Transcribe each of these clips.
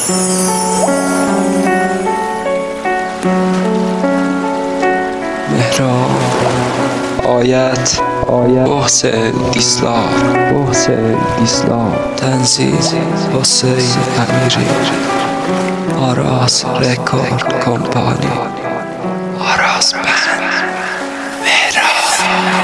مهراب آیت محسن دیسلار تنظیم حسین امیری آراس رکورد کمپانی آراس بند مهراب.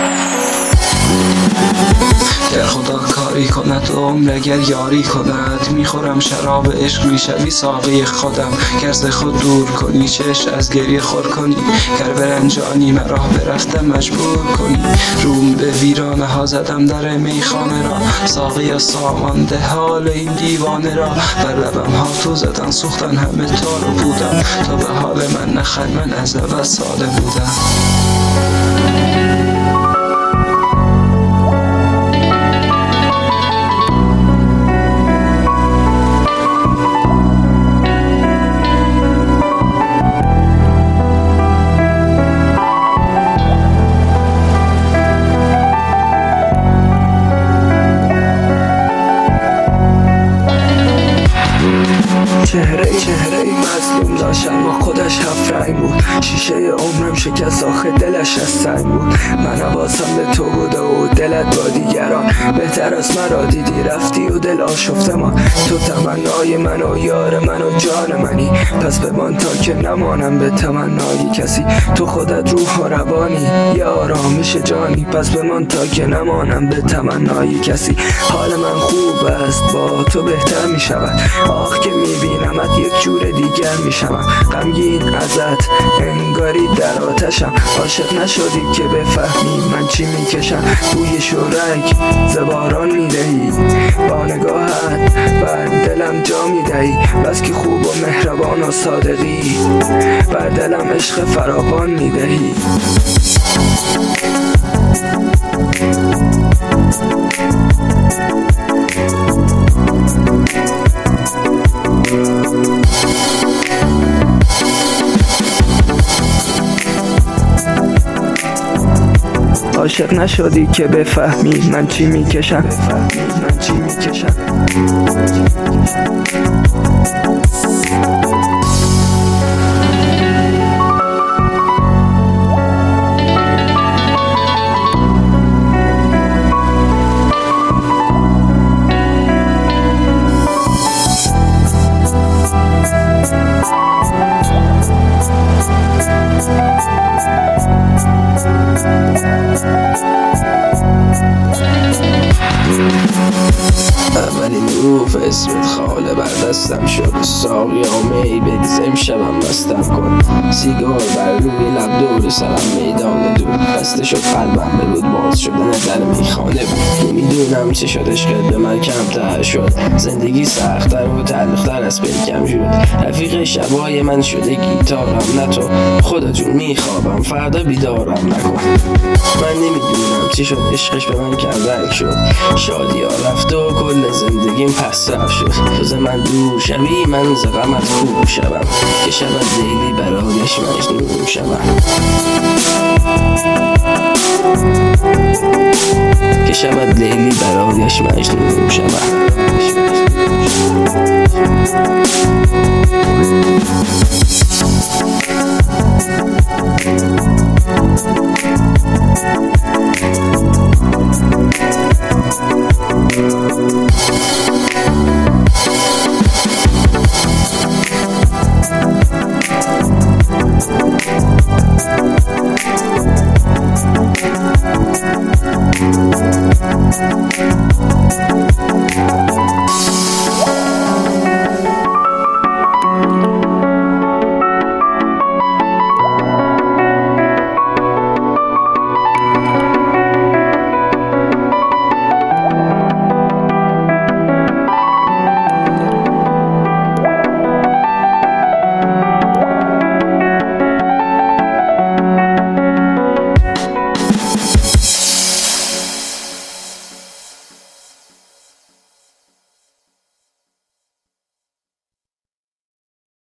گر خدا کاری کند و عمر اگر یاری کند، میخورم شراب عشق میشوی ساقی خودم. گر ز خود دور کنی چشم از گریه خور کنی، گر برنجانی مرا برفتم مجبور کنی. روم به ویرانه ها زدم در میخانه را، ساقی سامانده حال این دیوانه را. بر لبم ها تو زدن سوختن همه تارو بودم، تا به حال من نخند من از اول ساده بودم. چهره ای مظلوم داشت اما خودش هفت رنگ بود. شیشه عمرم شکست آخه دلش از سنگ بود. من حواسم به تو بوده و دلت با دیگران. بهتر از مرا دیدی رفتی و دل آشفته ما. تو تمنای من و یار من و جان منی، پس بمان تا که نمانم به تمنای کسی. تو خودت روح و روانی یه آرامش جانی، پس بمان تا که نمانم به تمنای کسی. حال من خوب است با تو بهتر می شود، آخ که می بینمت یک جور دیگر می شوم. غمگین ازت انگاری در آتشم، عاشق نشدی که بفهمی من چی می کشم. بوی شورک زباران می دهی، با نگاهت بر دلم جا می دهی. بس که خوب و مهربان و صادقی، بر دلم عشق فراوان می دهی. عاشق نشدی که بفهمی من چی میکشم. اولین روف اسمت خاله بر دستم شد. ساقی آمی بگز امشبم مستم کن. سیگار بر روی لب دور سرم میدان دور. بسته شد قلبم به بود باز شدن در میخانه بود. نمیدونم چه شد عشقت به من کمتر شد. زندگی سخت‌تر و تلختر از پیکم شد. رفیق شبای من شده گیتارم نه تو. خدا جون میخوابم فردا بیدارم نکن. من نمیدونم چی شد عشقش به من کمرنگ شد. شادی ها رفت و کل زندگیم پس رفت شد. تو ز من دور شوی من ز غمت خوب شوم. که شود لیلی برایش مجنون شوم. که شود لیلی برایش مجنون شوم.